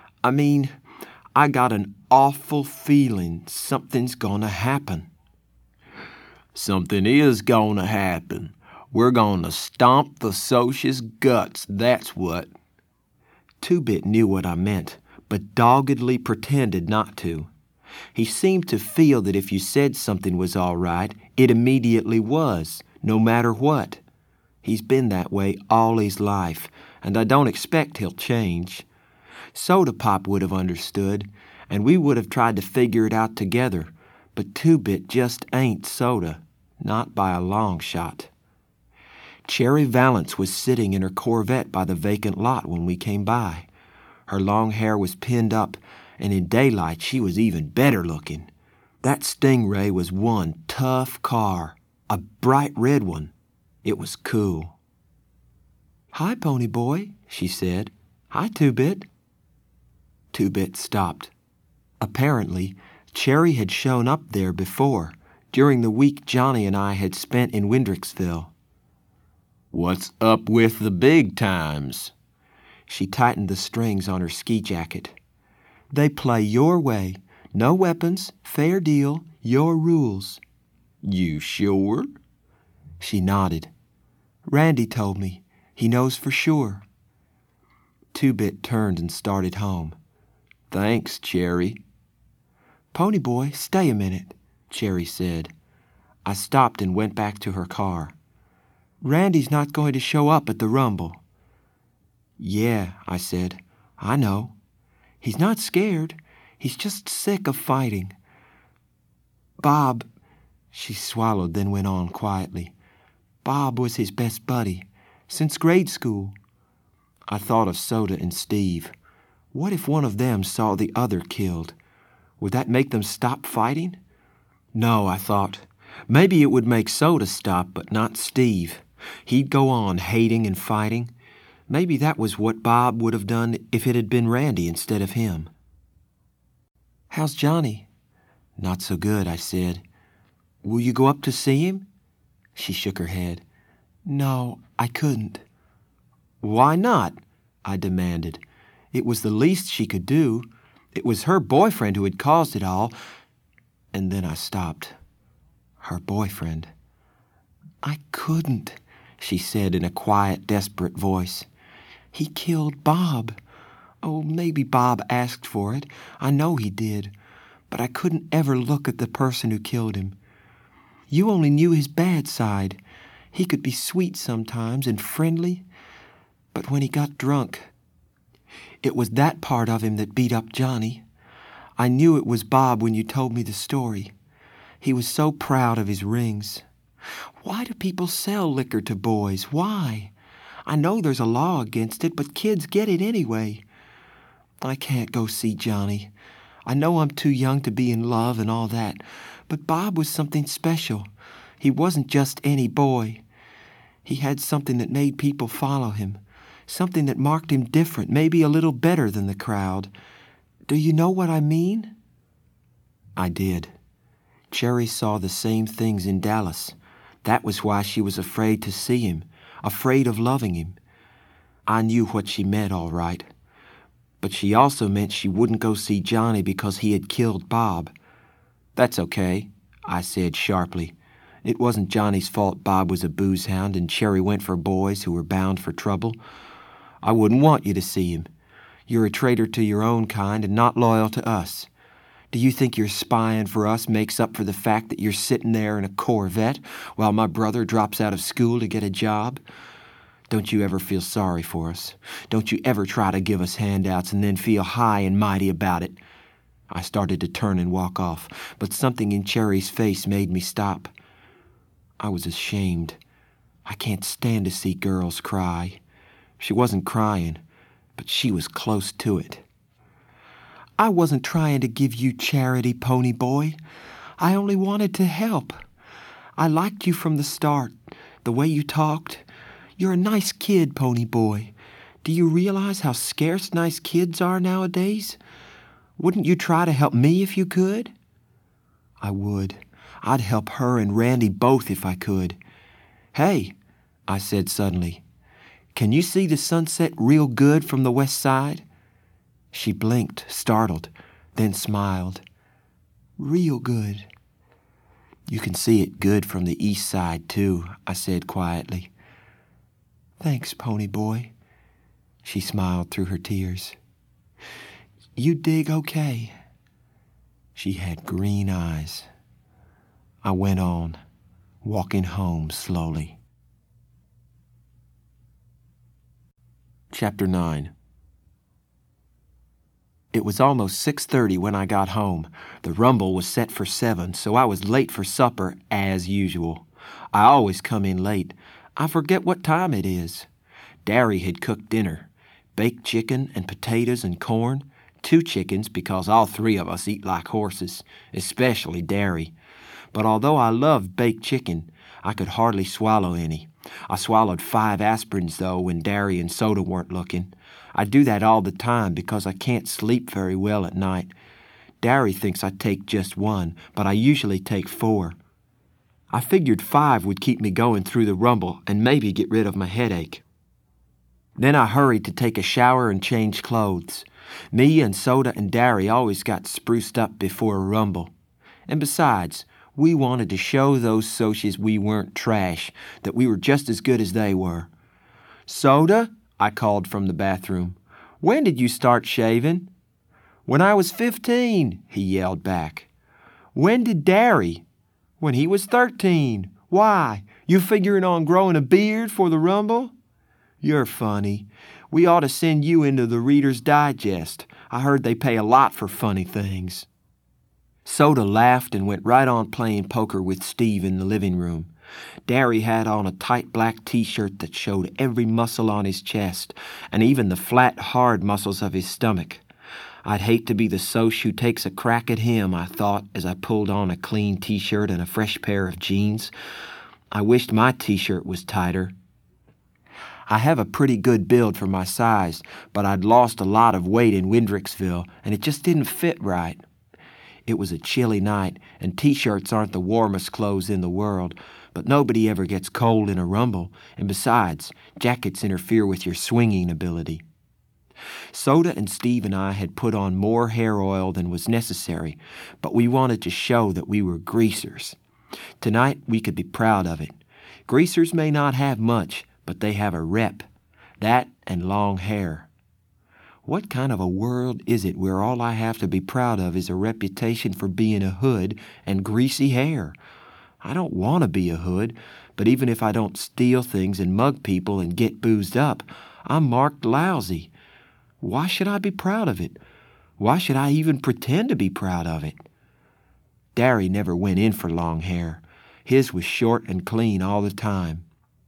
I got an awful feeling something's gonna happen." "Something is gonna happen. We're gonna stomp the Socius guts, that's what." Two-Bit knew what I meant, but doggedly pretended not to. He seemed to feel that if you said something was all right, it immediately was, no matter what. He's been that way all his life, and I don't expect he'll change. Soda Pop would have understood, and we would have tried to figure it out together, but Two-Bit just ain't Soda. not by a long shot. Cherry Valance was sitting in her Corvette by the vacant lot when we came by. Her long hair was pinned up, and in daylight she was even better looking. That Stingray was one tough car, a bright red one. It was cool. "Hi, Pony Boy," she said. "Hi, Two-Bit." Two-Bit stopped. Apparently, Cherry had shown up there before, during the week Johnny and I had spent in Windricksville. "What's up with the big times?" She tightened the strings on her ski jacket. "They play your way. No weapons, fair deal, your rules." "You sure?" She nodded. "Randy told me. He knows for sure." Two-Bit turned and started home. "Thanks, Cherry." "Pony Boy, stay a minute," Cherry said. I stopped and went back to her car. "Randy's not going to show up at the Rumble." "Yeah," I said. "I know. He's not scared. He's just sick of fighting. Bob," she swallowed, then went on quietly, "Bob was his best buddy, since grade school." I thought of Soda and Steve. What if one of them saw the other killed? Would that make them stop fighting? No, I thought. Maybe it would make Soda stop, but not Steve. He'd go on hating and fighting. Maybe that was what Bob would have done if it had been Randy instead of him. "How's Johnny?" "Not so good," I said. "Will you go up to see him?" She shook her head. "No, I couldn't." "Why not?" I demanded. It was the least she could do. It was her boyfriend who had caused it all. And then I stopped. Her boyfriend. "I couldn't," she said in a quiet, desperate voice. "He killed Bob. Oh, maybe Bob asked for it. I know he did. But I couldn't ever look at the person who killed him. You only knew his bad side. He could be sweet sometimes and friendly. But when he got drunk, it was that part of him that beat up Johnny. I knew it was Bob when you told me the story. He was so proud of his rings. Why do people sell liquor to boys? Why? I know there's a law against it, but kids get it anyway. I can't go see Johnny. I know I'm too young to be in love and all that, but Bob was something special. He wasn't just any boy. He had something that made people follow him, something that marked him different, maybe a little better than the crowd. Do you know what I mean?" I did. Cherry saw the same things in Dallas. That was why she was afraid to see him, afraid of loving him. I knew what she meant, all right. But she also meant she wouldn't go see Johnny because he had killed Bob. "That's okay," I said sharply. It wasn't Johnny's fault Bob was a booze hound and Cherry went for boys who were bound for trouble. I wouldn't want you to see him. You're a traitor to your own kind and not loyal to us. Do you think your spying for us makes up for the fact that you're sitting there in a Corvette while my brother drops out of school to get a job? Don't you ever feel sorry for us? Don't you ever try to give us handouts and then feel high and mighty about it?" I started to turn and walk off, but something in Cherry's face made me stop. I was ashamed. I can't stand to see girls cry. She wasn't crying, but she was close to it. "I wasn't trying to give you charity, Pony Boy. I only wanted to help. I liked you from the start, the way you talked. You're a nice kid, Pony Boy. Do you realize how scarce nice kids are nowadays? Wouldn't you try to help me if you could?" "I would. I'd help her and Randy both if I could." "Hey," I said suddenly, "can you see the sunset real good from the west side?" She blinked, startled, then smiled. "Real good." "You can see it good from the east side, too," I said quietly. "Thanks, Pony Boy." She smiled through her tears. "You dig okay?" She had green eyes. I went on, walking home slowly. Chapter 9. It was almost 6:30 when I got home. The Rumble was set for 7, so I was late for supper as usual. I always come in late. I forget what time it is. Derry had cooked dinner, baked chicken and potatoes and corn, 2 chickens because all 3 of us eat like horses, especially Derry. But although I loved baked chicken, I could hardly swallow any. I swallowed 5 aspirins, though, when Derry and Soda weren't looking. I do that all the time because I can't sleep very well at night. Derry thinks I take just 1, but I usually take 4. I figured 5 would keep me going through the rumble and maybe get rid of my headache. Then I hurried to take a shower and change clothes. Me and Soda and Derry always got spruced up before a rumble. And besides, we wanted to show those Socs we weren't trash, that we were just as good as they were. "Soda," I called from the bathroom, "when did you start shaving?" "When I was 15, he yelled back. "When did Derry?" "When he was 13. Why, you figuring on growing a beard for the rumble?" "You're funny. We ought to send you into the Reader's Digest. I heard they pay a lot for funny things." Soda laughed and went right on playing poker with Steve in the living room. Derry had on a tight black T-shirt that showed every muscle on his chest, and even the flat, hard muscles of his stomach. I'd hate to be the Soc who takes a crack at him, I thought, as I pulled on a clean T-shirt and a fresh pair of jeans. I wished my T-shirt was tighter. I have a pretty good build for my size, but I'd lost a lot of weight in Windricksville, and it just didn't fit right. It was a chilly night, and T-shirts aren't the warmest clothes in the world, but nobody ever gets cold in a rumble, and besides, jackets interfere with your swinging ability. Soda and Steve and I had put on more hair oil than was necessary, but we wanted to show that we were greasers. Tonight we could be proud of it. Greasers may not have much, but they have a rep. That and long hair. What kind of a world is it where all I have to be proud of is a reputation for being a hood and greasy hair? I don't want to be a hood, but even if I don't steal things and mug people and get boozed up, I'm marked lousy. Why should I be proud of it? Why should I even pretend to be proud of it? Derry never went in for long hair. His was short and clean all the time.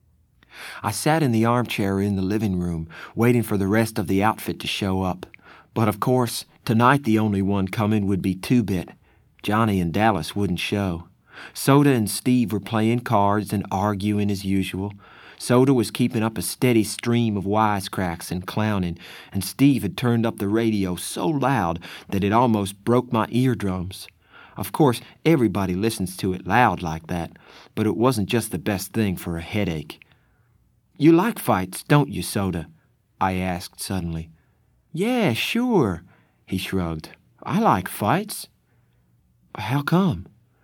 I sat in the armchair in the living room, waiting for the rest of the outfit to show up. But of course, tonight the only one coming would be 2-Bit. Johnny and Dallas wouldn't show. Soda and Steve were playing cards and arguing as usual. Soda was keeping up a steady stream of wisecracks and clowning, and Steve had turned up the radio so loud that it almost broke my eardrums. Of course, everybody listens to it loud like that, but it wasn't just the best thing for a headache. "You like fights, don't you, Soda?" I asked suddenly. "Yeah, sure," he shrugged. "I like fights." "How come?"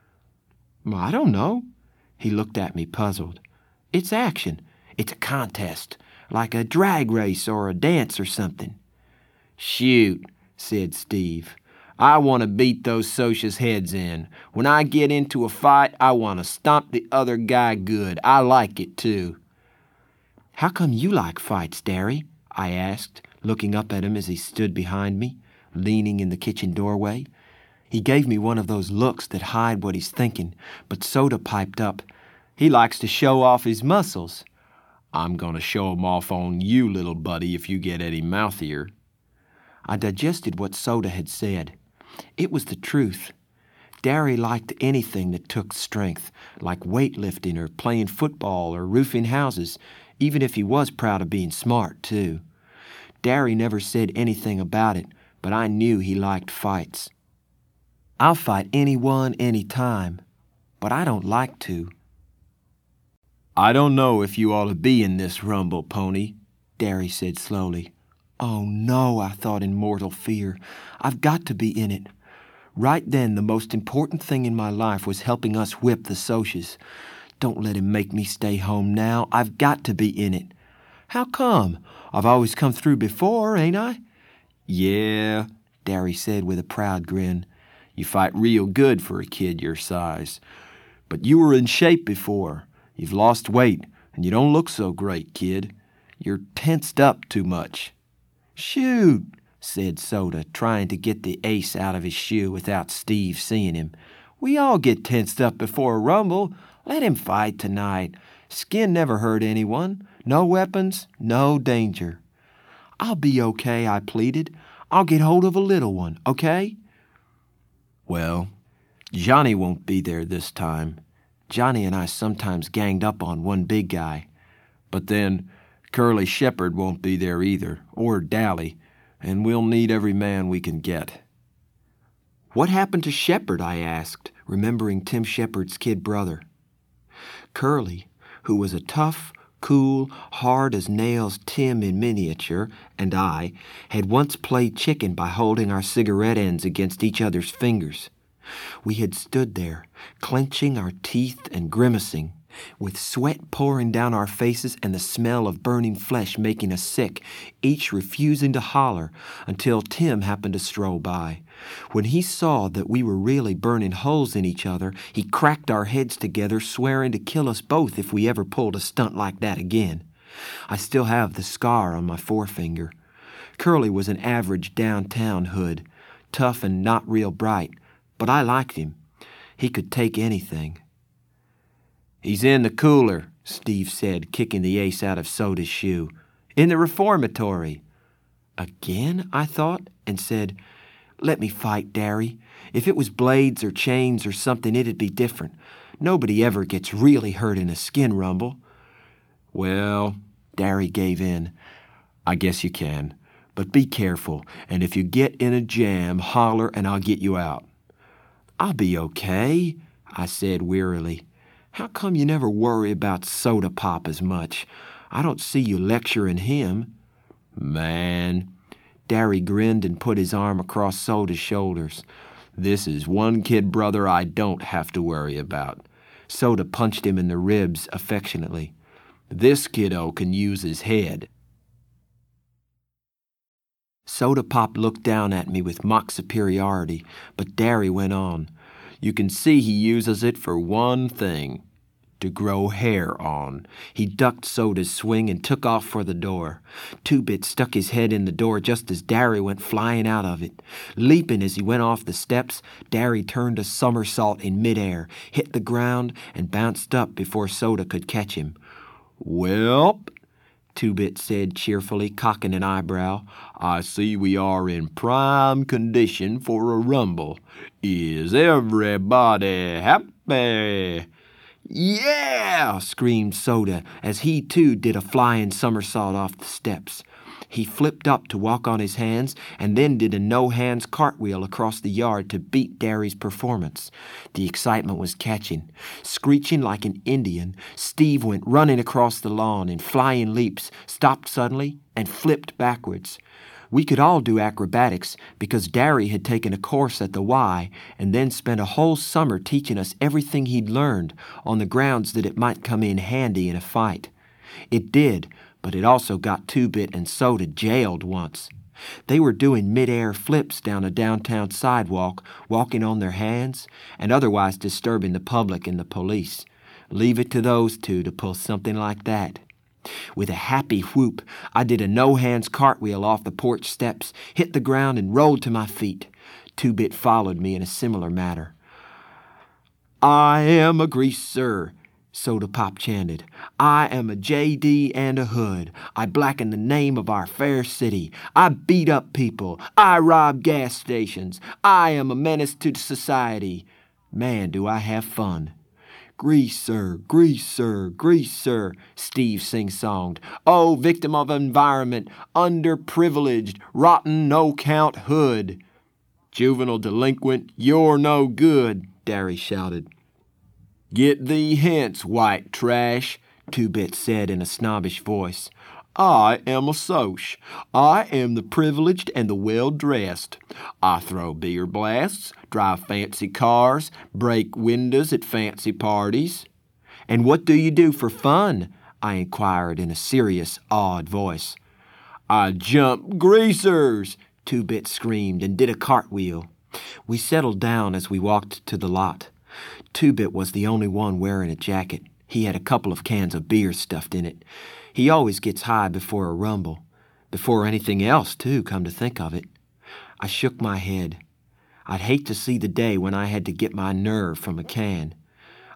"I don't know." He looked at me puzzled. "It's action. It's a contest, like a drag race or a dance or something." "Shoot," said Steve. "I want to beat those Socs' heads in. When I get into a fight, I want to stomp the other guy good. I like it, too." "How come you like fights, Derry?" I asked, looking up at him as he stood behind me, leaning in the kitchen doorway. He gave me one of those looks that hide what he's thinking, but Soda piped up. "He likes to show off his muscles." "I'm going to show 'em off on you, little buddy, if you get any mouthier." I digested what Soda had said. It was the truth. Derry liked anything that took strength, like weightlifting or playing football or roofing houses, even if he was proud of being smart, too. Derry never said anything about it, but I knew he liked fights. I'll fight anyone, anytime, but I don't like to. "I don't know if you ought to be in this rumble, Pony," Derry said slowly. Oh no, I thought in mortal fear. I've got to be in it. Right then, the most important thing in my life was helping us whip the Socs. Don't let him make me stay home now. I've got to be in it. How come? I've always come through before, ain't I? "Yeah," Derry said with a proud grin. "You fight real good for a kid your size. But you were in shape before. You've lost weight, and you don't look so great, kid. You're tensed up too much." "Shoot," said Soda, trying to get the ace out of his shoe without Steve seeing him. "We all get tensed up before a rumble. Let him fight tonight. Skin never hurt anyone. No weapons, no danger. I'll be okay, I pleaded. I'll get hold of a little one, okay? Well, Johnny won't be there this time. Johnny and I sometimes ganged up on one big guy. But then Curly Shepard won't be there either, or Dally, and we'll need every man we can get. What happened to Shepard, I asked, remembering Tim Shepard's kid brother. Curly, who was a tough, cool, hard-as-nails Tim in miniature, and I, had once played chicken by holding our cigarette ends against each other's fingers. We had stood there, clenching our teeth and grimacing, with sweat pouring down our faces and the smell of burning flesh making us sick, each refusing to holler until Tim happened to stroll by. When he saw that we were really burning holes in each other, he cracked our heads together, swearing to kill us both if we ever pulled a stunt like that again. I still have the scar on my forefinger. Curly was an average downtown hood, tough and not real bright, but I liked him. He could take anything. "He's in the cooler," Steve said, kicking the ace out of Soda's shoe. "In the reformatory." Again, I thought, and said, "Let me fight, Darry. If it was blades or chains or something, it'd be different. Nobody ever gets really hurt in a skin rumble." "Well," Darry gave in, "I guess you can. But be careful, and if you get in a jam, holler and I'll get you out." "I'll be okay," I said wearily. "How come you never worry about Soda Pop as much? I don't see you lecturing him." "Man," Darry grinned and put his arm across Soda's shoulders. "This is one kid brother I don't have to worry about." Soda punched him in the ribs affectionately. "This kiddo can use his head." Soda Pop looked down at me with mock superiority, but Darry went on. "You can see he uses it for one thing, to grow hair on." He ducked Soda's swing and took off for the door. Two-Bit stuck his head in the door just as Darry went flying out of it. Leaping as he went off the steps, Darry turned a somersault in midair, hit the ground, and bounced up before Soda could catch him. "Welp," Two-Bit said cheerfully, cocking an eyebrow, "I see we are in prime condition for a rumble. Is everybody happy?" "Yeah!" screamed Soda as he too did a flying somersault off the steps. He flipped up to walk on his hands and then did a no-hands cartwheel across the yard to beat Darry's performance. The excitement was catching. Screeching like an Indian, Steve went running across the lawn in flying leaps, stopped suddenly, and flipped backwards. We could all do acrobatics because Darry had taken a course at the Y and then spent a whole summer teaching us everything he'd learned on the grounds that it might come in handy in a fight. It did, but it also got Two-Bit and Soda jailed once. They were doing mid-air flips down a downtown sidewalk, walking on their hands, and otherwise disturbing the public and the police. Leave it to those two to pull something like that. With a happy whoop, I did a no-hands cartwheel off the porch steps, hit the ground, and rolled to my feet. Two-Bit followed me in a similar manner. "I am a greaser," Soda Pop chanted. "I am a J.D. and a hood. I blacken the name of our fair city. I beat up people. I rob gas stations. I am a menace to society. Man, do I have fun." "Greaser, greaser, greaser," Steve sing-songed. "Oh, victim of environment, underprivileged, rotten, no-count hood." "Juvenile delinquent, you're no good," Darry shouted. "Get thee hence, white trash," Two-Bit said in a snobbish voice. "I am a Soch. I am the privileged and the well-dressed. I throw beer blasts, drive fancy cars, break windows at fancy parties." "And what do you do for fun?" I inquired in a serious, awed voice. "I jump greasers," Two-Bit screamed and did a cartwheel. We settled down as we walked to the lot. Two-Bit was the only one wearing a jacket. He had a couple of cans of beer stuffed in it. He always gets high before a rumble. Before anything else, too, come to think of it. I shook my head. I'd hate to see the day when I had to get my nerve from a can.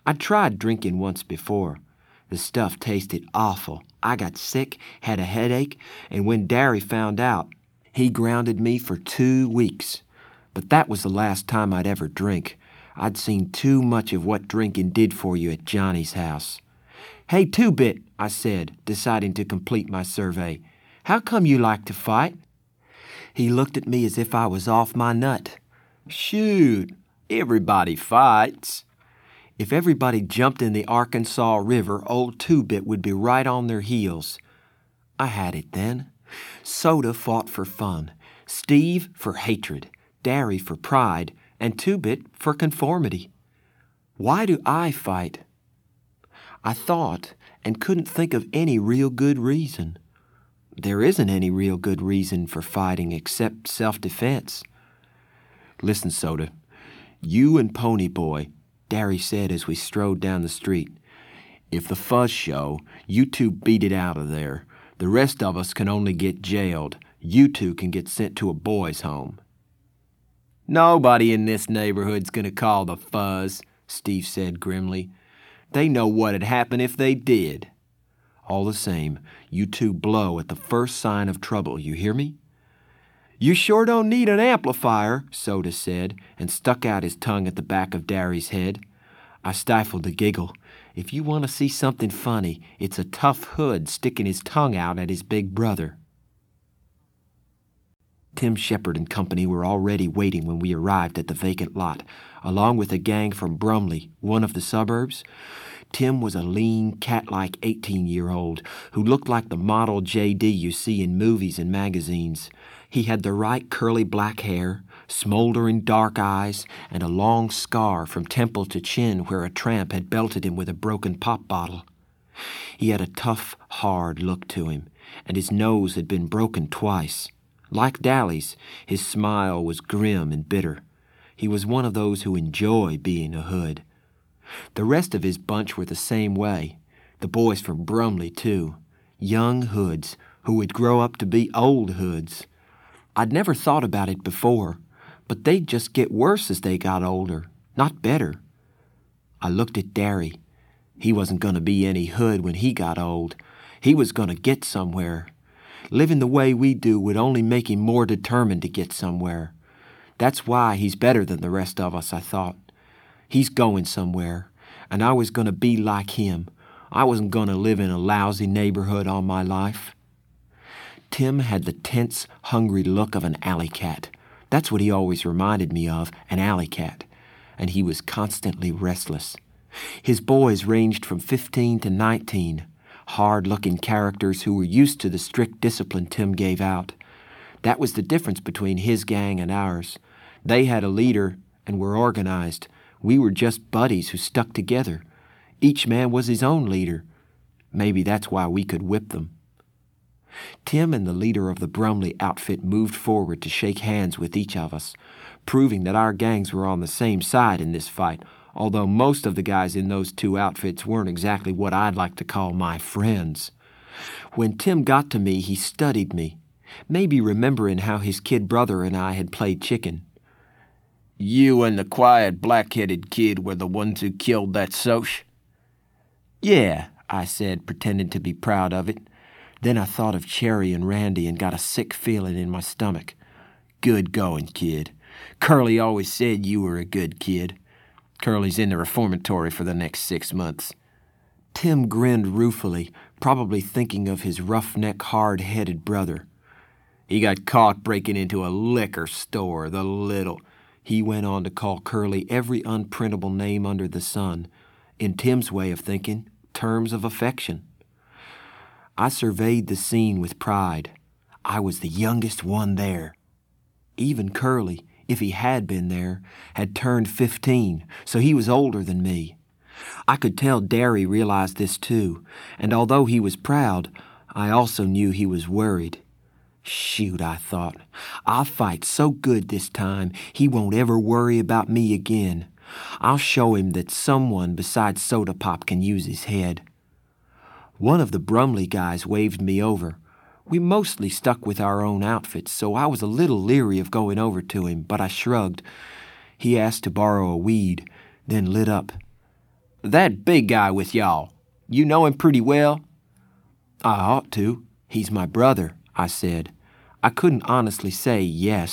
I'd tried drinking once before. The stuff tasted awful. I got sick, had a headache, and when Darry found out, he grounded me for 2 weeks. But that was the last time I'd ever drink. I'd seen too much of what drinking did for you at Johnny's house. "Hey, Two-Bit," I said, deciding to complete my survey. "How come you like to fight?" He looked at me as if I was off my nut. "Shoot, everybody fights." If everybody jumped in the Arkansas River, old Two-Bit would be right on their heels. I had it then. Soda fought for fun, Steve for hatred, Darry for pride, and Two-Bit for conformity. Why do I fight? I thought and couldn't think of any real good reason. There isn't any real good reason for fighting except self-defense. "Listen, Soda, you and Pony Boy," Darry said as we strode down the street. "If the fuzz show, you two beat it out of there. The rest of us can only get jailed. You two can get sent to a boys' home." "Nobody in this neighborhood's going to call the fuzz," Steve said grimly. "They know what'd happen if they did. All the same, you two blow at the first sign of trouble, you hear me?" "You sure don't need an amplifier," Soda said, and stuck out his tongue at the back of Darry's head. I stifled a giggle. If you want to see something funny, it's a tough hood sticking his tongue out at his big brother. Tim Shepard and company were already waiting when we arrived at the vacant lot, along with a gang from Brumley, one of the suburbs. Tim was a lean, cat-like 18-year-old who looked like the model J.D. you see in movies and magazines. He had the right curly black hair, smoldering dark eyes, and a long scar from temple to chin where a tramp had belted him with a broken pop bottle. He had a tough, hard look to him, and his nose had been broken twice. Like Dally's, his smile was grim and bitter. He was one of those who enjoy being a hood. The rest of his bunch were the same way. The boys from Brumley, too. Young hoods who would grow up to be old hoods. I'd never thought about it before, but they'd just get worse as they got older, not better. I looked at Darry. He wasn't going to be any hood when he got old. He was going to get somewhere. Living the way we do would only make him more determined to get somewhere. That's why he's better than the rest of us, I thought. He's going somewhere, and I was going to be like him. I wasn't going to live in a lousy neighborhood all my life. Tim had the tense, hungry look of an alley cat. That's what he always reminded me of, an alley cat. And he was constantly restless. His boys ranged from 15 to 19, hard-looking characters who were used to the strict discipline Tim gave out. That was the difference between his gang and ours. They had a leader and were organized. We were just buddies who stuck together. Each man was his own leader. Maybe that's why we could whip them. Tim and the leader of the Brumley outfit moved forward to shake hands with each of us, proving that our gangs were on the same side in this fight, although most of the guys in those two outfits weren't exactly what I'd like to call my friends. When Tim got to me, he studied me, maybe remembering how his kid brother and I had played chicken. "You and the quiet black-headed kid were the ones who killed that Soch?" "Yeah," I said, pretending to be proud of it. Then I thought of Cherry and Randy and got a sick feeling in my stomach. "Good going, kid. Curly always said you were a good kid. Curly's in the reformatory for the next 6 months." Tim grinned ruefully, probably thinking of his roughneck, hard-headed brother. "He got caught breaking into a liquor store, the little—" He went on to call Curly every unprintable name under the sun. In Tim's way of thinking, terms of affection. I surveyed the scene with pride. I was the youngest one there. Even Curly, if he had been there, had turned 15, so he was older than me. I could tell Darry realized this too, and although he was proud, I also knew he was worried. Shoot, I thought, I'll fight so good this time he won't ever worry about me again. I'll show him that someone besides Soda Pop can use his head. One of the Brumley guys waved me over. We mostly stuck with our own outfits, so I was a little leery of going over to him, but I shrugged. He asked to borrow a weed, then lit up. That big guy with y'all, you know him pretty well?" "I ought to. He's my brother," I said. I couldn't honestly say yes